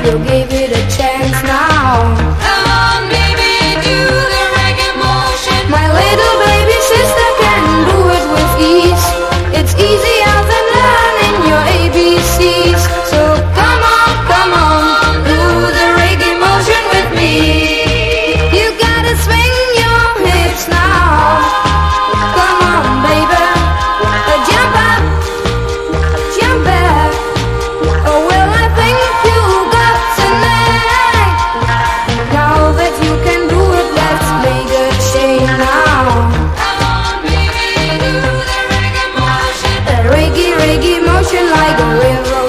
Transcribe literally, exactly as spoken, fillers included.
so give it a chance now. Come on, baby, do the reggae motion. My little baby sister can do it with ease. It's easy as in learning your A B Cs. So come on, come on, do the reggae motion with me. You gotta swing your hips now. Come on, baby, uh, jump up, jump back. Oh, well, I think you got tonight. Now that you can do it, let's make a change now. Come on, baby, do the reggae motion. The reggae, reggae motion like a river.